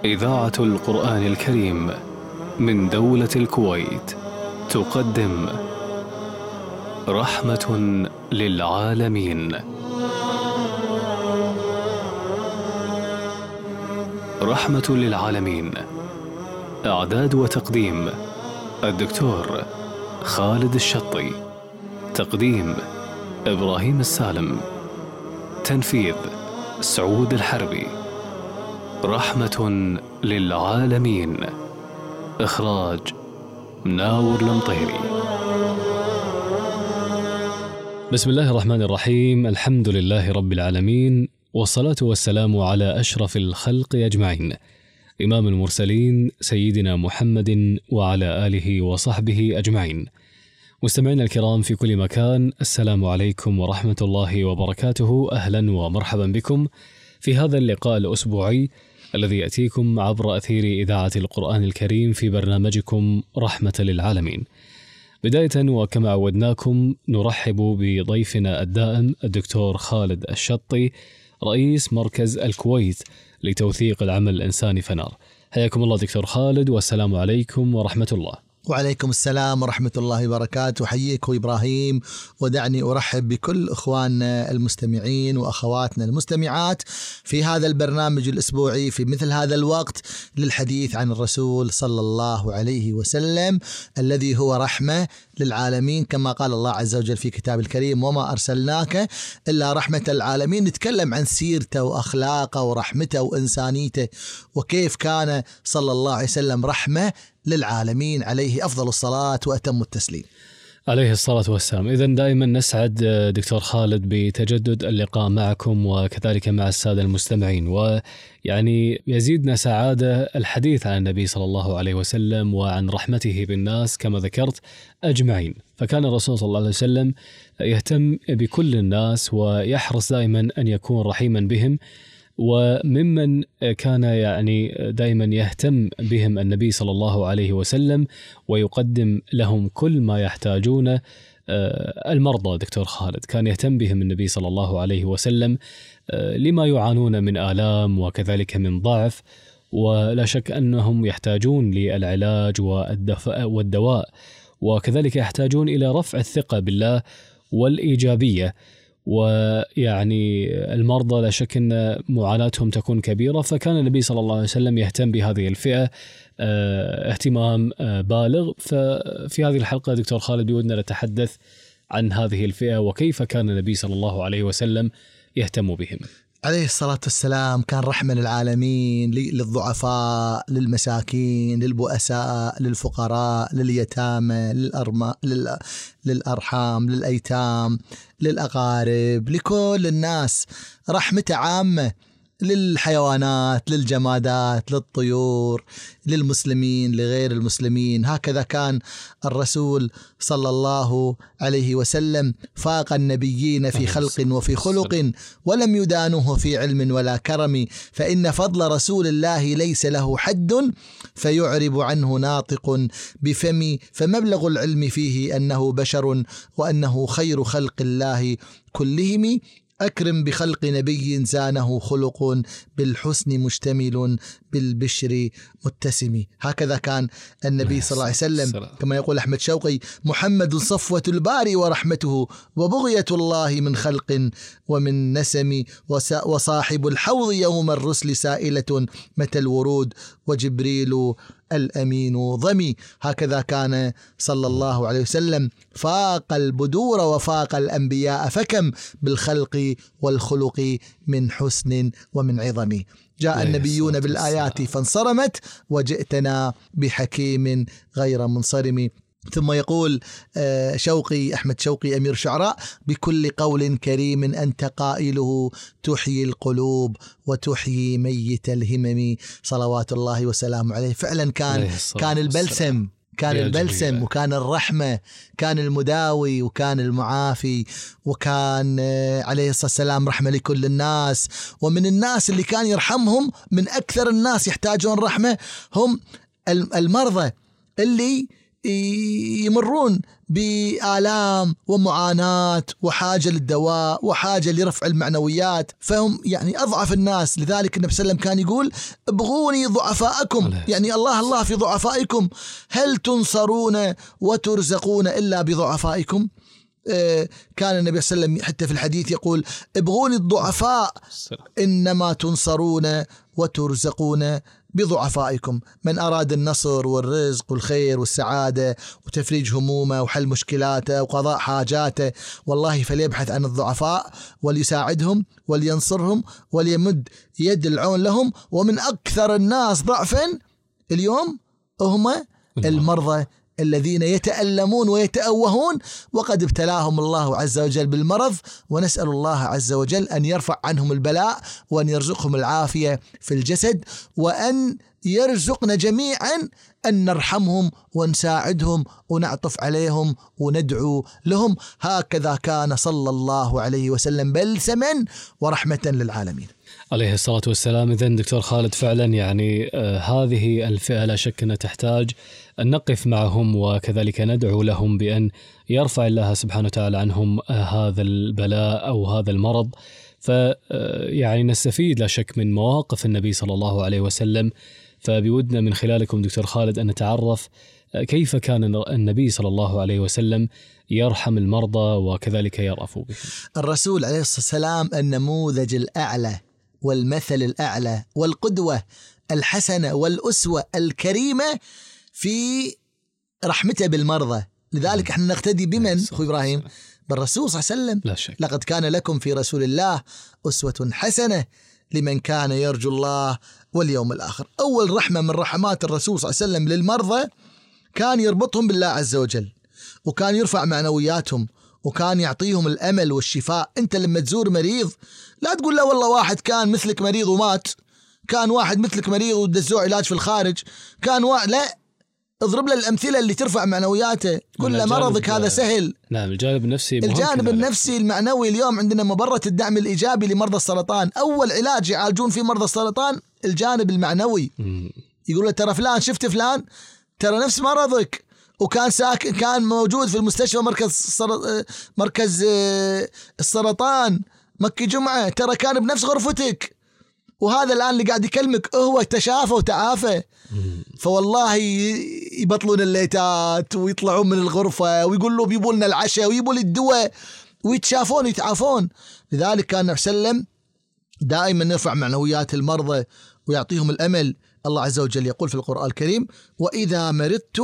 إذاعة القرآن الكريم من دولة الكويت تقدم رحمة للعالمين. رحمة للعالمين، إعداد وتقديم الدكتور خالد الشطي، تقديم إبراهيم السالم، تنفيذ سعود الحربي. رحمة للعالمين، إخراج مناور المطيري. بسم الله الرحمن الرحيم، الحمد لله رب العالمين، والصلاة والسلام على أشرف الخلق أجمعين، إمام المرسلين سيدنا محمد وعلى آله وصحبه أجمعين. مستمعينا الكرام في كل مكان، السلام عليكم ورحمة الله وبركاته. أهلا ومرحبا بكم في هذا اللقاء الأسبوعي الذي يأتيكم عبر أثير إذاعة القرآن الكريم في برنامجكم رحمة للعالمين. بداية وكما عودناكم نرحب بضيفنا الدائم الدكتور خالد الشطي، رئيس مركز الكويت لتوثيق العمل الإنساني فنار. حياكم الله دكتور خالد، والسلام عليكم ورحمة الله. وعليكم السلام ورحمة الله وبركاته. حييك إبراهيم، ودعني أرحب بكل إخواننا المستمعين وأخواتنا المستمعات في هذا البرنامج الأسبوعي في مثل هذا الوقت للحديث عن الرسول صلى الله عليه وسلم الذي هو رحمة للعالمين، كما قال الله عز وجل في كتاب الكريم: وما أرسلناك إلا رحمة للعالمين. نتكلم عن سيرته وأخلاقه ورحمته وإنسانيته، وكيف كان صلى الله عليه وسلم رحمة للعالمين، عليه أفضل الصلاة وأتم التسليم عليه الصلاة والسلام. إذن دائما نسعد دكتور خالد بتجدد اللقاء معكم وكذلك مع السادة المستمعين، ويعني يزيدنا سعادة الحديث عن النبي صلى الله عليه وسلم وعن رحمته بالناس كما ذكرت أجمعين. فكان الرسول صلى الله عليه وسلم يهتم بكل الناس ويحرص دائما أن يكون رحيما بهم، وممن كان يعني دائما يهتم بهم النبي صلى الله عليه وسلم ويقدم لهم كل ما يحتاجونه. المرضى دكتور خالد كان يهتم بهم النبي صلى الله عليه وسلم لما يعانون من آلام وكذلك من ضعف، ولا شك أنهم يحتاجون للعلاج والدواء، وكذلك يحتاجون إلى رفع الثقة بالله والإيجابية. ويعني المرضى لا شك أن معاناتهم تكون كبيرة، فكان النبي صلى الله عليه وسلم يهتم بهذه الفئة اهتمام بالغ. ففي هذه الحلقة دكتور خالد بودنا نتحدث عن هذه الفئة وكيف كان النبي صلى الله عليه وسلم يهتم بهم. عليه الصلاة والسلام كان رحمة للعالمين، للضعفاء، للمساكين، للبؤساء، للفقراء، لليتامى، للأرحام، للأيتام، للأقارب، لكل الناس. رحمته عامة للحيوانات، للجمادات، للطيور، للمسلمين، لغير المسلمين. هكذا كان الرسول صلى الله عليه وسلم، فاق النبيين في خلق وفي خلق، ولم يدانوه في علم ولا كرم، فإن فضل رسول الله ليس له حد، فيعرب عنه ناطق بفمي، فمبلغ العلم فيه أنه بشر وأنه خير خلق الله كلهم. أكرم بخلق نبي زانه خلق، بالحسن مشتمل بالبشر متسم. هكذا كان النبي صلى الله عليه وسلم، كما يقول أحمد شوقي: محمد صفوة الباري ورحمته، وبغية الله من خلق ومن نسم، وصاحب الحوض يوم الرسل سائلة متى الورود، وجبريل الأمين ضمي. هكذا كان صلى الله عليه وسلم، فاق البدور وفاق الأنبياء، فكم بالخلق والخلق من حسن ومن عظم. جاء النبيون بالآيات فانصرمت، وجئتنا بحكيم غير منصرم. ثم يقول شوقي، أحمد شوقي أمير شعراء: بكل قول كريم أنت قائله، تحيي القلوب وتحيي ميت الهمم، صلوات الله وسلامه عليه. فعلا كان البلسم، كان البلسم، وكان الرحمة، كان المداوي، وكان المعافي، وكان عليه الصلاة والسلام رحمة لكل الناس. ومن الناس اللي كان يرحمهم، من أكثر الناس يحتاجون رحمة، هم المرضى اللي يمرون بآلام ومعاناة وحاجة للدواء وحاجة لرفع المعنويات، فهم يعني أضعف الناس. لذلك النبي صلى الله عليه وسلم كان يقول ابغوني ضعفاءكم، يعني الله في ضعفائكم، هل تنصرون وترزقون إلا بضعفائكم. كان النبي صلى الله عليه وسلم حتى في الحديث يقول ابغوني الضعفاء إنما تنصرون وترزقون بضعفائكم. من أراد النصر والرزق والخير والسعادة وتفريج همومه وحل مشكلاته وقضاء حاجاته والله فليبحث عن الضعفاء وليساعدهم ولينصرهم وليمد يد العون لهم. ومن أكثر الناس ضعفا اليوم هم المرضى الذين يتألمون ويتأوهون، وقد ابتلاهم الله عز وجل بالمرض، ونسأل الله عز وجل أن يرفع عنهم البلاء وأن يرزقهم العافية في الجسد، وأن يرزقنا جميعا أن نرحمهم ونساعدهم ونعطف عليهم وندعو لهم. هكذا كان صلى الله عليه وسلم بلسما ورحمة للعالمين عليه الصلاة والسلام. إذن دكتور خالد فعلا يعني هذه الفئة لا شك أنها تحتاج أن نقف معهم وكذلك ندعو لهم بأن يرفع الله سبحانه وتعالى عنهم هذا البلاء أو هذا المرض. فيعني نستفيد لا شك من مواقف النبي صلى الله عليه وسلم. فبودنا من خلالكم دكتور خالد أن نتعرف كيف كان النبي صلى الله عليه وسلم يرحم المرضى وكذلك يرأف بهم. الرسول عليه الصلاة والسلام النموذج الأعلى والمثل الأعلى والقدوة الحسنة والأسوة الكريمة في رحمته بالمرضى. لذلك احنا نقتدي بمن أخوي إبراهيم؟ بالرسول صلى الله عليه وسلم. لا شك. لقد كان لكم في رسول الله أسوة حسنة لمن كان يرجو الله واليوم الآخر. أول رحمة من رحمات الرسول صلى الله عليه وسلم للمرضى كان يربطهم بالله عز وجل، وكان يرفع معنوياتهم، وكان يعطيهم الأمل والشفاء. أنت لما تزور مريض لا تقول له والله واحد كان مثلك مريض ومات، كان واحد مثلك مريض ودزوه علاج في الخارج، كان لا، اضرب له الأمثلة اللي ترفع معنوياته، قل له مرضك هذا سهل. نعم، الجانب النفسي مهم. الجانب النفسي المعنوي. اليوم عندنا مبرة الدعم الإيجابي لمرضى السرطان، أول علاج يعالجون فيه مرضى السرطان الجانب المعنوي. يقول له ترى فلان، شفت فلان ترى نفس مرضك وكان ساكن، كان موجود في المستشفى مركز السرطان مكي جمعة، ترى كان بنفس غرفتك، وهذا الآن اللي قاعد يكلمك هو تشافى وتعافى. فوالله يبطلون الليتات ويطلعون من الغرفة ويقول له بيبوا لنا العشاء ويبوا لي الدواء ويتشافون ويتعافون. لذلك كان النبي صلى الله عليه وسلم دائما يرفع معنويات المرضى ويعطيهم الأمل. الله عز وجل يقول في القرآن الكريم وإذا مرضت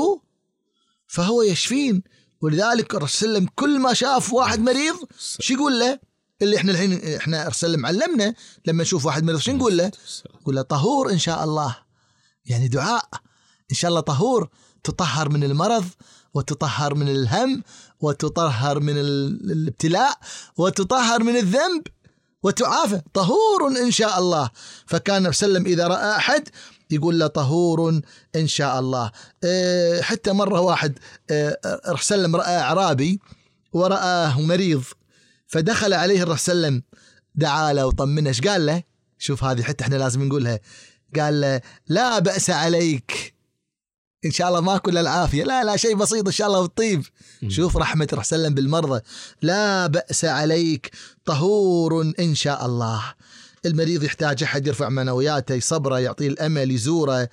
فهو يشفين. ولذلك الرسول صلى الله عليه وسلم كل ما شاف واحد مريض شو يقول له؟ اللي احنا الحين احنا ارسل علمنا لما نشوف واحد مريض شو نقول له؟ نقول له طهور ان شاء الله، يعني دعاء ان شاء الله طهور، تطهر من المرض وتطهر من الهم وتطهر من الابتلاء وتطهر من الذنب وتعافى، طهور ان شاء الله. فكان النبي صلى الله عليه وسلم اذا راى احد يقول له طهور ان شاء الله. حتى مره واحد الرسول صلى الله عليه وسلم راى اعرابي ورآه مريض، فدخل عليه الرسول صلى الله عليه وسلم دعا له وطمنه. ايش قال له؟ شوف هذه حتى احنا لازم نقولها. قال له لا بأس عليك، ان شاء الله ما كل العافية، لا شيء بسيط ان شاء الله والطيب. شوف رحمة الرسول صلى الله عليه وسلم بالمرضى، لا بأس عليك طهور ان شاء الله. المريض يحتاج احد يرفع معنوياته، يصبره، يعطيه الامل، يزوره،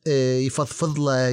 يفضفض له،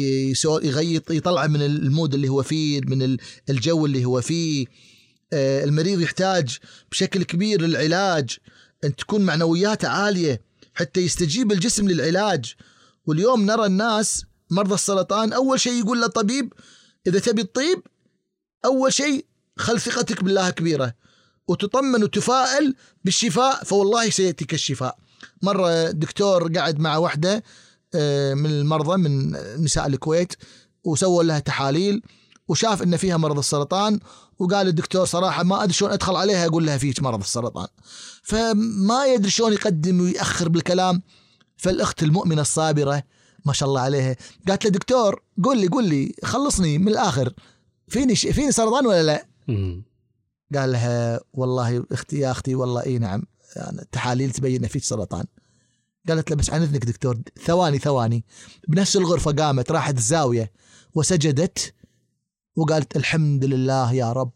يغيط، يطلعه من المود اللي هو فيه، من الجو اللي هو فيه. المريض يحتاج بشكل كبير للعلاج، أن تكون معنوياته عالية حتى يستجيب الجسم للعلاج. واليوم نرى الناس مرضى السرطان أول شيء يقول للطبيب إذا تبي الطيب أول شيء خل ثقتك بالله كبيرة وتطمن وتفائل بالشفاء، فوالله سيأتيك الشفاء. مرة دكتور قاعد مع واحدة من المرضى من نساء الكويت وسووا لها تحاليل وشاف إن فيها مرض السرطان، وقال الدكتور صراحة ما أدري شلون أدخل عليها أقول لها فيك مرض السرطان، فما يدري شلون يقدم ويأخر بالكلام. فالأخت المؤمنة الصابرة ما شاء الله عليها قالت له دكتور قل لي خلصني من الآخر، فيني سرطان ولا لا؟ قال لها والله أختي يا أختي والله إيه نعم، يعني التحاليل تبين فيك سرطان. قالت له بس عن إذنك دكتور ثواني. بنفس الغرفة قامت راحت الزاوية وسجدت وقالت الحمد لله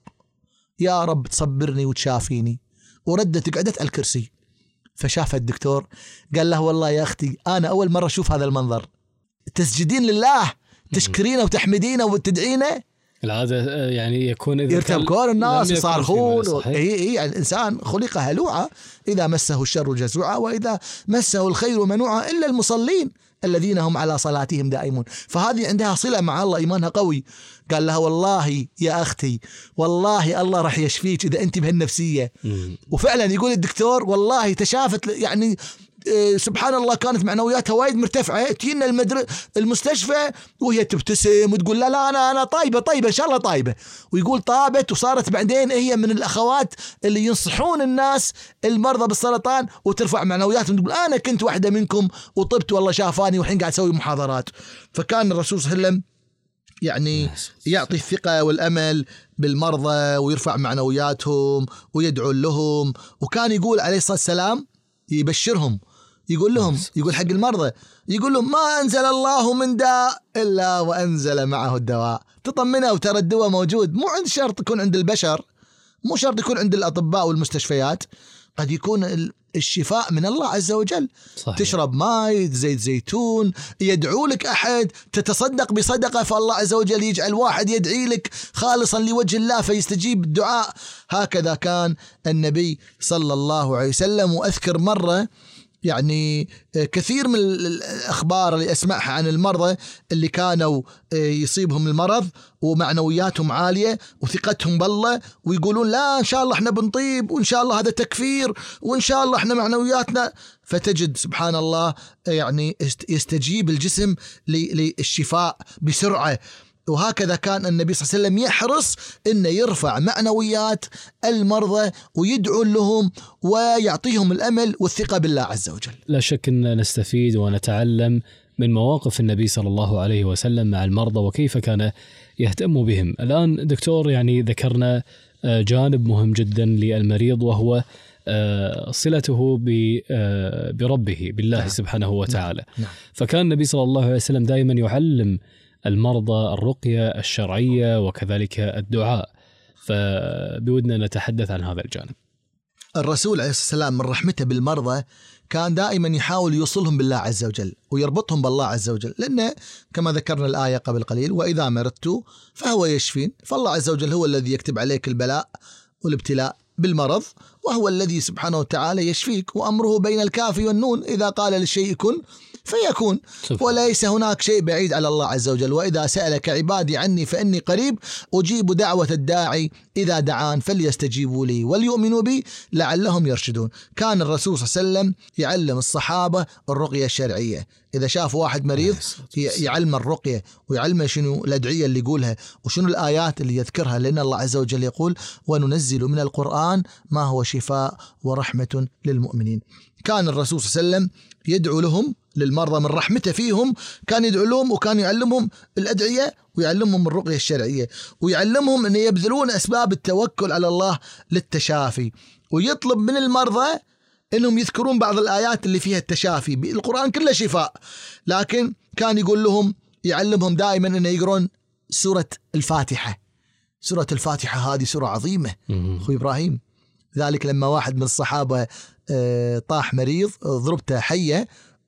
يا رب تصبرني وتشافيني، وردت قعدت على الكرسي. فشاف الدكتور قال له والله يا أختي أنا أول مرة أشوف هذا المنظر، تسجدين لله تشكرينه وتحمدينه وتدعينه. العادة يعني يكون إذا يرتبكون الناس يصارخون. يعني الإنسان خلق هلوعا إذا مسه الشر جزوعا وإذا مسه الخير منوعا إلا المصلين الذين هم على صلاتهم دائمون. فهذه عندها صلة مع الله، إيمانها قوي. قال لها والله يا أختي والله الله راح يشفيك إذا أنت بهالنفسية. وفعلا يقول الدكتور والله تشافت، يعني سبحان الله كانت معنوياتها وايد مرتفعة. تجينا المستشفى وهي تبتسم وتقول لا أنا طيبة إن شاء الله طيبة. ويقول طابت وصارت بعدين هي من الأخوات اللي ينصحون الناس المرضى بالسرطان وترفع معنوياتهم، تقول أنا كنت واحدة منكم وطبت والله شافاني والحين قاعد أسوي محاضرات. فكان الرسول صلى الله عليه وسلم يعني يعطي الثقة والأمل بالمرضى ويرفع معنوياتهم ويدعو لهم. وكان يقول عليه الصلاة والسلام يبشرهم، يقول لهم، يقول حق المرضى، يقول لهم ما أنزل الله من داء إلا وأنزل معه الدواء. تطمنه وترى الدواء موجود، مو عند شرط يكون عند البشر، مو شرط يكون عند الأطباء والمستشفيات، قد يكون الشفاء من الله عز وجل. صحيح. تشرب ماء زيت زيتون، يدعو لك أحد، تتصدق بصدقة فالله عز وجل يجعل واحد يدعي لك خالصا لوجه الله فيستجيب الدعاء. هكذا كان النبي صلى الله عليه وسلم. وأذكر مرة يعني كثير من الأخبار اللي أسمعها عن المرضى اللي كانوا يصيبهم المرض ومعنوياتهم عالية وثقتهم بالله ويقولون لا إن شاء الله إحنا بنطيب وإن شاء الله هذا تكفير وإن شاء الله إحنا معنوياتنا، فتجد سبحان الله يعني يستجيب الجسم للشفاء بسرعة. وهكذا كان النبي صلى الله عليه وسلم يحرص إنه يرفع معنويات المرضى ويدعو لهم ويعطيهم الأمل والثقة بالله عز وجل. لا شك أن نستفيد ونتعلم من مواقف النبي صلى الله عليه وسلم مع المرضى وكيف كان يهتم بهم. الآن دكتور يعني ذكرنا جانب مهم جدا للمريض وهو صلته بربه بالله سبحانه وتعالى. فكان النبي صلى الله عليه وسلم دائما يعلم المرضى الرقية الشرعية وكذلك الدعاء، فبودنا نتحدث عن هذا الجانب. الرسول عليه الصلاة والسلام من رحمته بالمرضى كان دائما يحاول يوصلهم بالله عز وجل ويربطهم بالله عز وجل، لأنه كما ذكرنا الآية قبل قليل وإذا مرضت فهو يشفين. فالله عز وجل هو الذي يكتب عليك البلاء والابتلاء بالمرض، وهو الذي سبحانه وتعالى يشفيك، وأمره بين الكاف والنون، إذا قال للشيء كن فيكون، وليس هناك شيء بعيد على الله عز وجل. وإذا سألك عبادي عني فإني قريب أجيب دعوة الداعي إذا دعان فليستجيبوا لي وليؤمنوا بي لعلهم يرشدون. كان الرسول صلى الله عليه وسلم يعلم الصحابة الرقية الشرعية، إذا شاف واحد مريض يعلم الرقية ويعلم شنو الأدعية اللي يقولها وشنو الآيات اللي يذكرها، لأن الله عز وجل يقول وننزل من القرآن ما هو شفاء ورحمة للمؤمنين. كان الرسول صلى الله عليه وسلم يدعو لهم للمرضى من رحمته فيهم، كان يدعو لهم وكان يعلمهم الأدعية ويعلمهم الرقية الشرعية ويعلمهم أن يبذلون أسباب التوكل على الله للتشافي، ويطلب من المرضى أنهم يذكرون بعض الآيات اللي فيها التشافي. القرآن كله شفاء، لكن كان يقول لهم يعلمهم دائما أن يقرون سورة الفاتحة. سورة الفاتحة هذه سورة عظيمة أخوي إبراهيم، ذلك لما واحد من الصحابة طاح مريض ضربته حية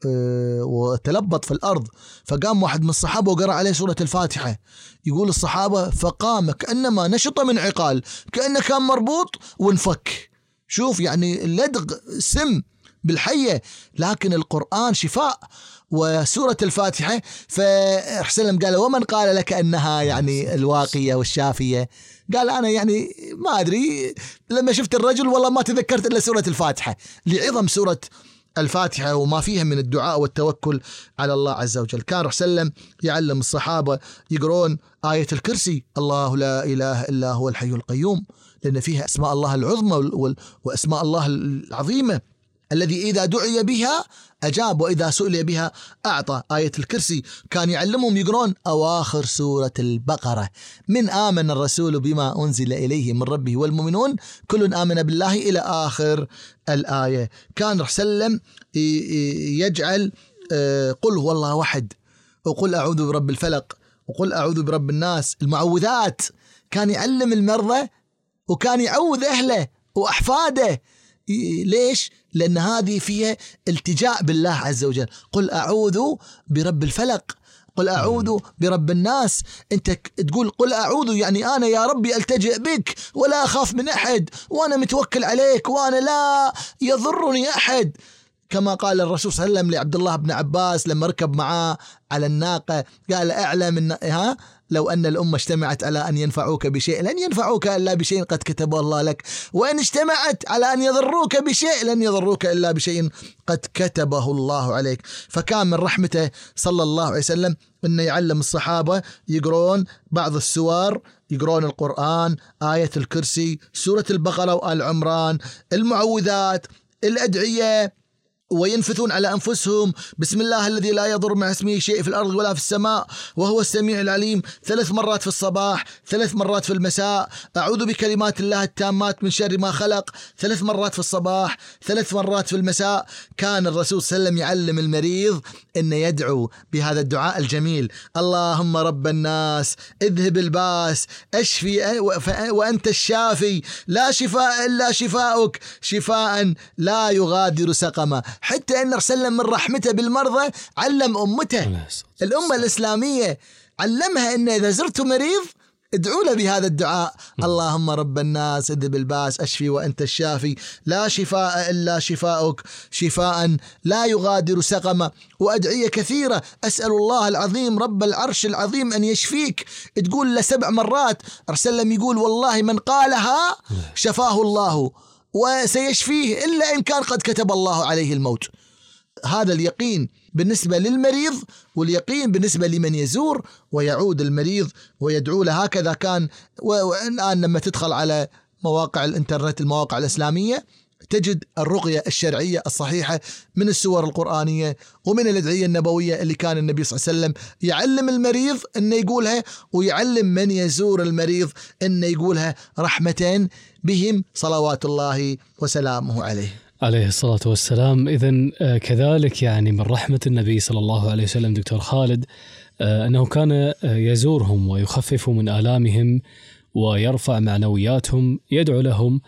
وتلبط في الأرض، فقام واحد من الصحابة وقرأ عليه سورة الفاتحة. يقول الصحابة فقام كأنما نشط من عقال، كأنه كان مربوط وانفك. شوف يعني اللدغ سم بالحية، لكن القرآن شفاء وسورة الفاتحة. فحسلم قال ومن قال لك أنها يعني الواقية والشافية؟ قال أنا يعني ما أدري، لما شفت الرجل والله ما تذكرت إلا سورة الفاتحة، لعظم سورة الفاتحة وما فيها من الدعاء والتوكل على الله عز وجل. كان حسلم يعلم الصحابة يقرون آية الكرسي، الله لا إله إلا هو الحي القيوم، لأن فيها أسماء الله العظمى وأسماء الله العظيمة. الذي إذا دعي بها أجاب وإذا سئل بها أعطى. آية الكرسي كان يعلمهم يقرون أواخر سورة البقرة: من آمن الرسول بما أنزل إليه من ربه والمؤمنون كل آمن بالله إلى آخر الآية. كان رسول يجعل قل هو الله أحد، وقل أعوذ برب الفلق، وقل أعوذ برب الناس، المعوذات. كان يعلم المرضى وكان يعوذ أهله وأحفاده. ليش؟ لأن هذه فيها التجاء بالله عز وجل. قل أعوذ برب الفلق، قل أعوذ برب الناس. أنت تقول قل أعوذ يعني أنا يا ربي ألتجئ بك ولا أخاف من أحد، وأنا متوكل عليك، وأنا لا يضرني أحد. كما قال الرسول صلى الله عليه وسلم لعبد الله بن عباس لما ركب معاه على الناقة، قال أعلم لو أن الأمة اجتمعت على أن ينفعوك بشيء لن ينفعوك إلا بشيء قد كتبه الله لك، وإن اجتمعت على أن يضروك بشيء لن يضروك إلا بشيء قد كتبه الله عليك. فكان من رحمته صلى الله عليه وسلم أنه يعلم الصحابة يقرون بعض السور، يقرون القرآن، آية الكرسي، سورة البقرة وآل عمران، المعوذات، الأدعية، وينفثون على أنفسهم بسم الله الذي لا يضر مع اسمه شيء في الأرض ولا في السماء وهو السميع العليم 3 مرات في الصباح، 3 مرات في المساء. أعوذ بكلمات الله التامات من شر ما خلق 3 مرات في الصباح، 3 مرات في المساء. كان الرسول صلى الله عليه وسلم يعلم المريض أن يدعو بهذا الدعاء الجميل: اللهم رب الناس اذهب الباس اشفي وأنت الشافي لا شفاء إلا شفاؤك شفاء لا يغادر سقما. حتى أن رسول من رحمته بالمرضى علم أمته الأمة الإسلامية، علمها أن إذا زرت مريض ادعوا له بهذا الدعاء: اللهم رب الناس اذهب الباس اشفي وأنت الشافي لا شفاء إلا شفاؤك شفاء لا يغادر سقما. وأدعية كثيرة: أسأل الله العظيم رب العرش العظيم أن يشفيك، تقول له 7 مرات. رسول يقول والله من قالها شفاه الله وسيشفيه إلا إن كان قد كتب الله عليه الموت. هذا اليقين بالنسبة للمريض، واليقين بالنسبة لمن يزور ويعود المريض ويدعو له. هكذا كان. والآن لما تدخل على مواقع الإنترنت، المواقع الإسلامية، تجد الرقية الشرعية الصحيحة من السور القرآنية ومن الأدعية النبوية اللي كان النبي صلى الله عليه وسلم يعلم المريض أنه يقولها، ويعلم من يزور المريض أنه يقولها رحمة بهم صلوات الله وسلامه عليه الصلاة والسلام. إذن كذلك يعني من رحمة النبي صلى الله عليه وسلم دكتور خالد أنه كان يزورهم ويخفف من آلامهم ويرفع معنوياتهم، يدعو لهم.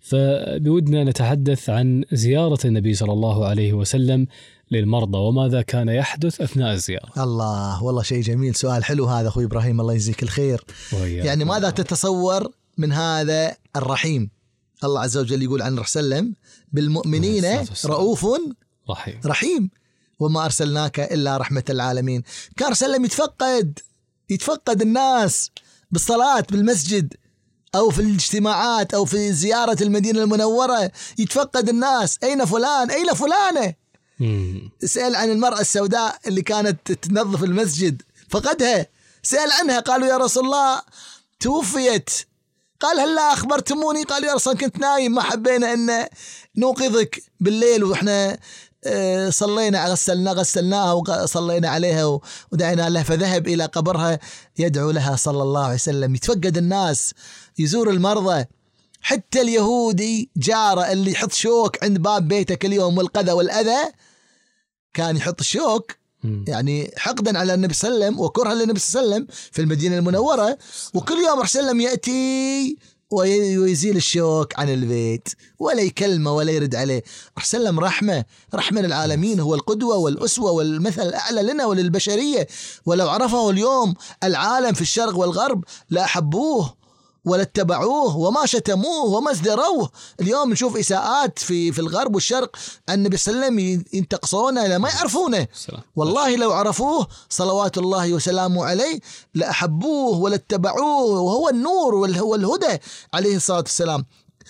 فبودنا نتحدث عن زيارة النبي صلى الله عليه وسلم للمرضى وماذا كان يحدث أثناء الزيارة. الله، والله شيء جميل، سؤال حلو هذا أخوي إبراهيم، الله يجزيك الخير. يعني ماذا تتصور من هذا الرحيم؟ الله عز وجل يقول عن رسول بالمؤمنين رؤوف رحيم وما أرسلناك إلا رحمة العالمين. كان رسول يتفقد الناس بالصلاة بالمسجد أو في الاجتماعات أو في زيارة المدينة المنورة، يتفقد الناس: أين فلان؟ أين فلانة؟ سأل عن المرأة السوداء اللي كانت تنظف المسجد، فقدها، سأل عنها، قالوا يا رسول الله توفيت. قال هل لا أخبرتموني؟ قالوا يا رسول كنت نايم، ما حبينا أن نوقظك بالليل وإحنا صلينا، غسلناها وصلينا عليها ودعينا لها. فذهب إلى قبرها يدعو لها صلى الله عليه وسلم. يتفقد الناس، يزور المرضى. حتى اليهودي جاره اللي يحط شوك عند باب بيته كل يوم والقذى والأذى، كان يحط الشوك يعني حقدا على النبي صلى الله عليه وسلم وكرها للنبي صلى الله عليه وسلم في المدينة المنورة، وكل يوم رسول الله يأتي ويزيل الشوك عن البيت ولا يكلمه ولا يرد عليه. رسول الله رحمة للعالمين، هو القدوة والأسوة والمثل الأعلى لنا وللبشرية. ولو عرفه اليوم العالم في الشرق والغرب لا أحبوه ولا اتبعوه وما شتموه وما ازدروه. اليوم نشوف إساءات في الغرب والشرق النبي صلى الله عليه وسلم ينتقصونه لا ما يعرفونه. والله لو عرفوه صلوات الله وسلامه عليه لأحبوه ولا اتبعوه، وهو النور وهو الهدى عليه الصلاة والسلام.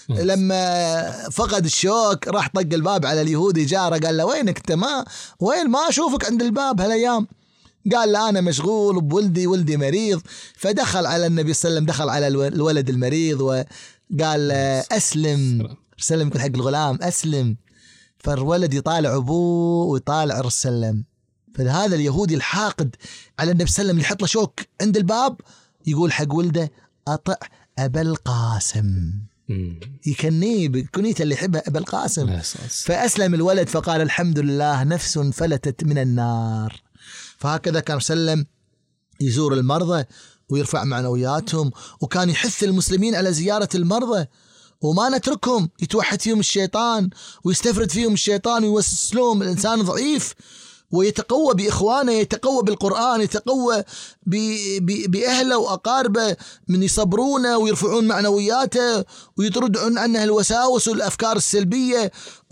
لما فقد الشوك راح طق الباب على اليهودي جاره، قال له وينك انت؟ ما أشوفك عند الباب هالأيام. قال له أنا مشغول بولدي، ولدي مريض. فدخل على النبي صلى الله عليه وسلم، دخل على الولد المريض وقال أسلم. سلم يقول حق الغلام أسلم. فالولد يطالع أبوه ويطالع الرسول صلى الله عليه وسلم. فهذا اليهودي الحاقد على النبي صلى الله عليه وسلم اللي يحط له شوك عند الباب يقول حق ولده أطع أبا القاسم، يكنيه بكنيته اللي يحبها أبا القاسم. فأسلم الولد فقال الحمد لله نفس فلتت من النار. فهكذا كان سلم يزور المرضى ويرفع معنوياتهم، وكان يحث المسلمين على زيارة المرضى وما نتركهم يتوحد فيهم الشيطان ويستفرد فيهم الشيطان ويوسوس لهم. الإنسان ضعيف ويتقوى بإخوانه، يتقوى بالقرآن، يتقوى بأهله وأقاربه من يصبرونه ويرفعون معنوياته ويطردون عنه الوساوس والأفكار السلبية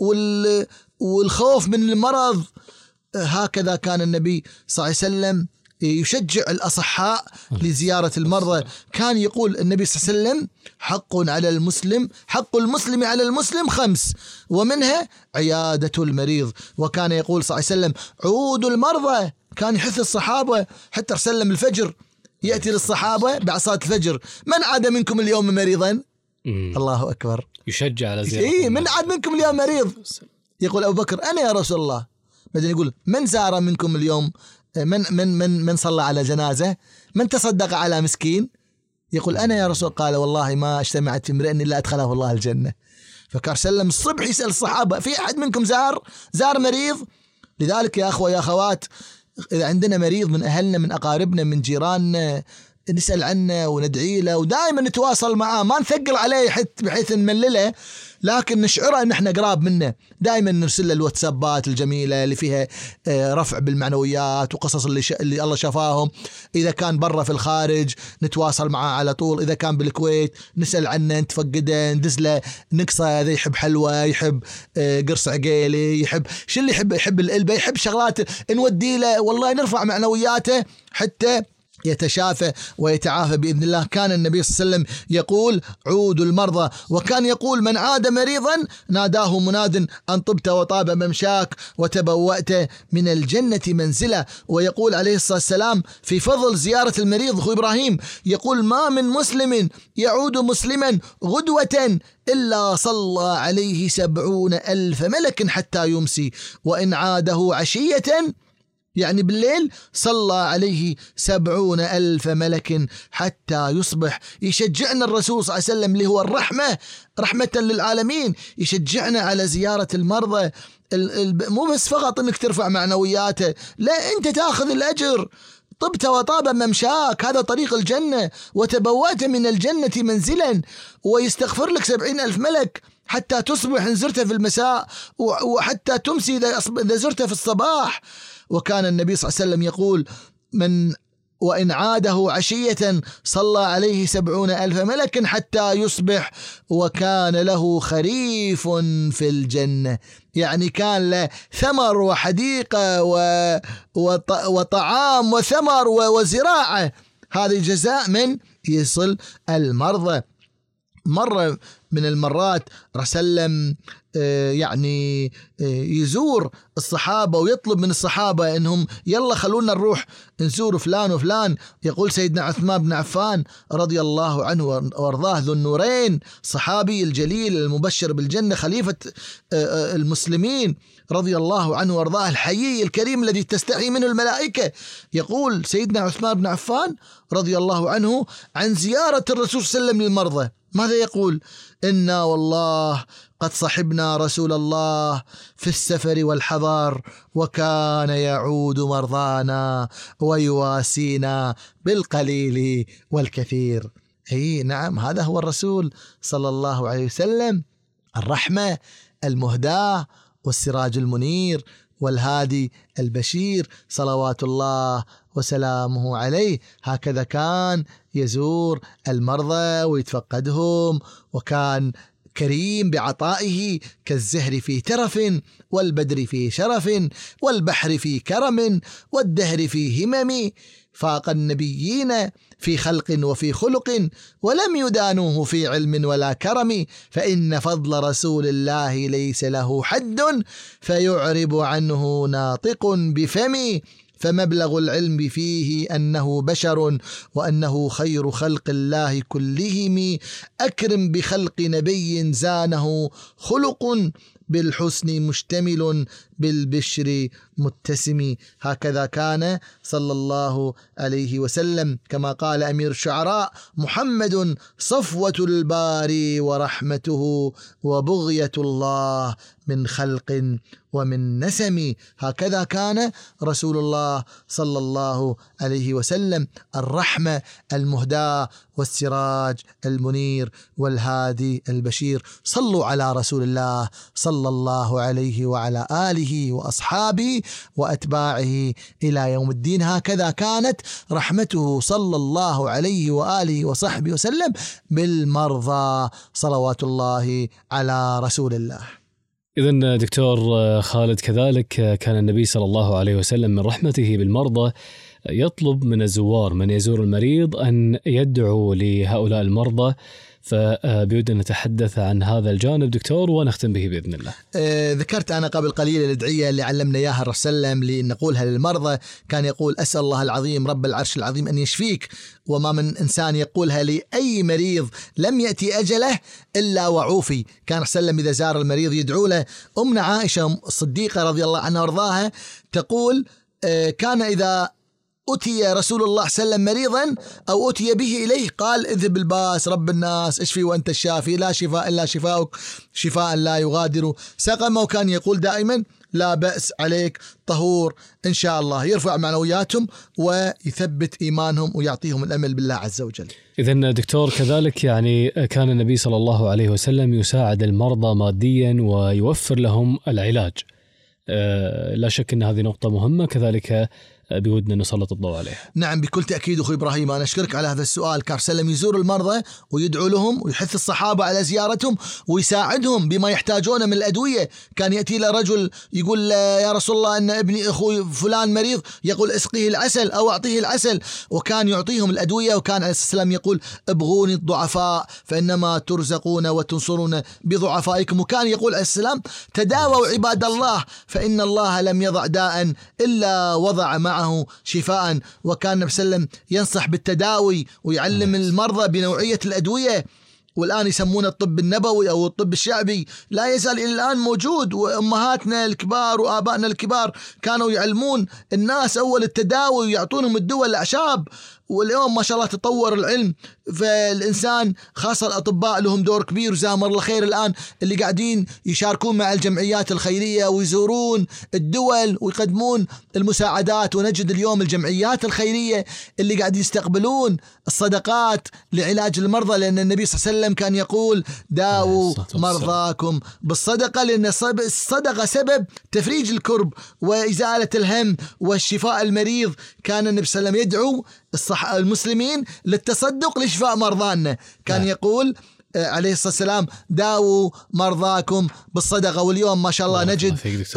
والخوف من المرض. هكذا كان النبي صلى الله عليه وسلم يشجع الأصحاء لزيارة المرضى. كان يقول النبي صلى الله عليه وسلم حق المسلم على المسلم 5 ومنها عيادة المريض. وكان يقول صلى الله عليه وسلم عودوا المرضى، كان يحث الصحابة حتى سلم الفجر يأتي للصحابة بعد صلاة الفجر من عاد منكم اليوم مريضا؟ الله أكبر، يشجع على زيارة. من عاد منكم اليوم مريض؟ يقول أبو بكر أنا يا رسول الله. بعدين يقول من زار منكم اليوم، من صلى على جنازة، من تصدق على مسكين؟ يقول أنا يا رسول. قال والله ما اجتمعت في امرئ إلا أدخله الله الجنة. فكان سلم الصبح يسأل الصحابة في أحد منكم زار مريض؟ لذلك يا أخوة يا أخوات إذا عندنا مريض من أهلنا من أقاربنا من جيراننا نسأل عنه وندعي له ودائما نتواصل معه، ما نثقل عليه بحيث نملله، لكن نشعره ان احنا قراب منه. دائما نرسل له الواتسابات الجميله اللي فيها رفع بالمعنويات وقصص اللي الله شفاهم. اذا كان برا في الخارج نتواصل معه على طول، اذا كان بالكويت نسال عنه نتفقده ندز له نقصه، هذا يحب حلوه، يحب قرص عقيلي، يحب شو اللي يحب القلبه، يحب شغلات نودي له، والله نرفع معنوياته حتى يتشافى ويتعافى بإذن الله. كان النبي صلى الله عليه وسلم يقول عودوا المرضى، وكان يقول من عاد مريضا ناداه مناد أن طبت وطاب ممشاك وتبوأت من الجنة منزلا. ويقول عليه الصلاة والسلام في فضل زيارة المريض أخو إبراهيم يقول ما من مسلم يعود مسلما غدوة إلا صلى عليه 70,000 ملك حتى يمسي، وإن عاده عشية يعني بالليل صلى عليه 70,000 ملك حتى يصبح. يشجعنا الرسول صلى الله عليه وسلم اللي هو الرحمة رحمة للعالمين، يشجعنا على زيارة المرضى. مو بس فقط انك ترفع معنوياته، لا انت تاخذ الأجر. طبت وطاب ممشاك، هذا طريق الجنة، وتبوأت من الجنة منزلا، ويستغفر لك 70,000 ملك حتى تصبح إن زرت في المساء، وحتى تمسي إذا زرت في الصباح. وكان النبي صلى الله عليه وسلم يقول وإن عاده عشية صلى عليه 70,000 ملك حتى يصبح وكان له خريف في الجنة، يعني كان له ثمر وحديقة وطعام وثمر وزراعة. هذا جزاء من يصل المرضى. مرة من المرات رسلم يعني يزور الصحابة ويطلب من الصحابة انهم يلا خلونا نروح نزور فلان وفلان. يقول سيدنا عثمان بن عفان رضي الله عنه وارضاه ذو النورين صحابي الجليل المبشر بالجنة خليفة المسلمين رضي الله عنه وارضاه الحيي الكريم الذي تستحي منه الملائكة. يقول سيدنا عثمان بن عفان رضي الله عنه عن زيارة الرسول صلى الله عليه وسلم للمرضى ماذا يقول؟ إنا والله قد صحبنا رسول الله في السفر والحضر وكان يعود مرضانا ويواسينا بالقليل والكثير. أي نعم، هذا هو الرسول صلى الله عليه وسلم، الرحمة المهداة والسراج المنير والهادي البشير صلوات الله وسلامه عليه. هكذا كان يزور المرضى ويتفقدهم، وكان كريم بعطائه كالزهر في ترف والبدر في شرف والبحر في كرم والدهر في همم، فاق النبيين في خلق وفي خلق ولم يدانوه في علم ولا كرم، فإن فضل رسول الله ليس له حد فيعرب عنه ناطق بفم، فمبلغ العلم فيه أنه بشر وأنه خير خلق الله كلهم، أكرم بخلق نبي زانه خلق بالحسن مشتمل بالبشر متسم. هكذا كان صلى الله عليه وسلم، كما قال أمير الشعراء: محمد صفوة الباري ورحمته وبغية الله من خلق ومن نسم. هكذا كان رسول الله صلى الله عليه وسلم، الرحمة المهداة والسراج المنير والهادي البشير. صلوا على رسول الله صلى الله عليه وعلى آله وأصحابه وأتباعه إلى يوم الدين. هكذا كانت رحمته صلى الله عليه وآله وصحبه وسلم بالمرضى، صلوات الله على رسول الله. إذن دكتور خالد، كذلك كان النبي صلى الله عليه وسلم من رحمته بالمرضى يطلب من الزوار من يزور المريض أن يدعو لهؤلاء المرضى، فبود أن نتحدث عن هذا الجانب دكتور ونختم به بإذن الله. ذكرت أنا قبل قليل الأدعية اللي علمنا إياها الرسول صلى الله عليه وسلم لنقولها للمرضى. كان يقول: أسأل الله العظيم رب العرش العظيم أن يشفيك. وما من إنسان يقولها لأي مريض لم يأتي أجله إلا وعوفي. كان الرسول صلى الله عليه وسلم إذا زار المريض يدعو له. أمنا عائشة الصديقة رضي الله عنها وارضاها تقول: كان إذا أتي رسول الله صلى الله عليه وسلم مريضا أو أتي به إليه قال: اذهب الباس رب الناس اشفي وأنت الشافي، لا شفاء إلا شفاؤك شفاء لا يغادر سقما. وكان يقول دائما: لا بأس عليك طهور إن شاء الله. يرفع معنوياتهم ويثبت إيمانهم ويعطيهم الأمل بالله عز وجل. إذن دكتور، كذلك يعني كان النبي صلى الله عليه وسلم يساعد المرضى ماديا ويوفر لهم العلاج. لا شك أن هذه نقطة مهمة، كذلك بودنا نسلط الضوء عليها. نعم بكل تأكيد أخوي إبراهيم، أنا أشكرك على هذا السؤال. كان سلم يزور المرضى ويدعو لهم ويحث الصحابة على زيارتهم ويساعدهم بما يحتاجونه من الأدوية. كان يأتي له رجل يقول: يا رسول الله أن ابني أخوي فلان مريض، يقول: اسقيه العسل أو أعطيه العسل، وكان يعطيهم الأدوية. وكان عليه الصلاة والسلام يقول: ابغوني الضعفاء فإنما ترزقون وتنصرون بضعفائكم. وكان يقول عليه السلام: تداووا عباد الله فإن الله لم يضع داء إلا وضع معه شفاء. وكان النبي صلى الله عليه وسلم ينصح بالتداوي ويعلم المرضى بنوعية الأدوية. والآن يسمونه الطب النبوي أو الطب الشعبي، لا يزال إلى الآن موجود. وأمهاتنا الكبار وآبائنا الكبار كانوا يعلمون الناس أول التداوي ويعطونهم الدواء الأعشاب. واليوم ما شاء الله تطور العلم، فالإنسان خاصة الأطباء لهم دور كبير. جزاهم الله خير الآن اللي قاعدين يشاركون مع الجمعيات الخيرية ويزورون الدول ويقدمون المساعدات. ونجد اليوم الجمعيات الخيرية اللي قاعدين يستقبلون الصدقات لعلاج المرضى، لأن النبي صلى الله عليه وسلم كان يقول: داووا مرضاكم بالصدقة، لأن الصدقة سبب تفريج الكرب وإزالة الهم والشفاء المريض. كان النبي صلى الله عليه وسلم يدعو المسلمين للتصدق لشفاء مرضانا. كان يقول عليه الصلاة والسلام: داووا مرضاكم بالصدقة. واليوم ما شاء الله نجد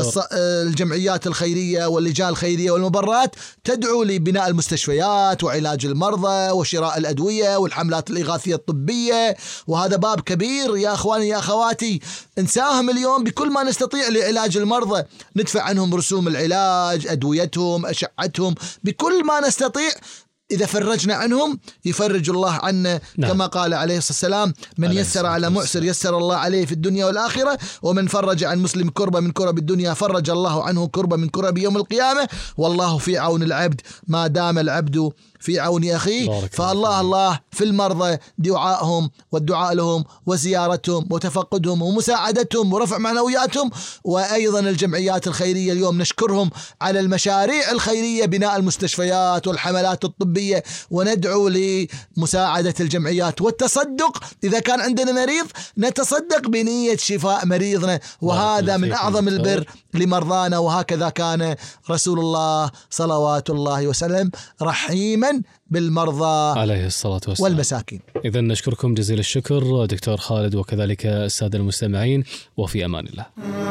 الجمعيات الخيرية واللجان الخيرية والمبرات تدعو لبناء المستشفيات وعلاج المرضى وشراء الأدوية والحملات الإغاثية الطبية. وهذا باب كبير يا أخواني يا أخواتي، نساهم اليوم بكل ما نستطيع لعلاج المرضى. ندفع عنهم رسوم العلاج، أدويتهم، أشعتهم، بكل ما نستطيع. إذا فرجنا عنهم يفرج الله عنا. نعم. كما قال عليه الصلاة والسلام: من يسر على معسر يسر الله عليه في الدنيا والآخرة، ومن فرج عن مسلم كربة من كرب الدنيا فرج الله عنه كربة من كرب يوم القيامة. والله في عون العبد ما دام العبد في عون أخيه. فالله الله في المرضى دعائهم والدعاء لهم وزيارتهم وتفقدهم ومساعدتهم ورفع معنوياتهم. وأيضا الجمعيات الخيرية اليوم نشكرهم على المشاريع الخيرية، بناء المستشفيات والحملات الطبية. وندعو لمساعدة الجمعيات والتصدق. إذا كان عندنا مريض نتصدق بنية شفاء مريضنا، وهذا من أعظم البر لمرضانا. وهكذا كان رسول الله صلوات الله وسلم رحيما بالمرضى عليه الصلاة والسلام والمساكين. إذن نشكركم جزيل الشكر دكتور خالد، وكذلك السادة المستمعين، وفي أمان الله.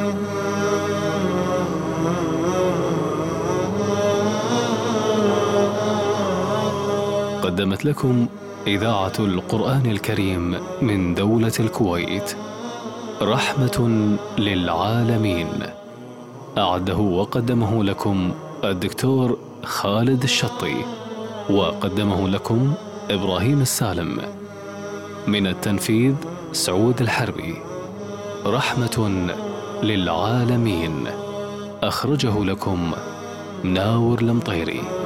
قدمت لكم إذاعة القرآن الكريم من دولة الكويت رحمة للعالمين. أعده وقدمه لكم الدكتور خالد الشطي، وقدمه لكم إبراهيم السالم. من التنفيذ سعود الحربي. رحمة للعالمين. أخرجه لكم مناور المطيري.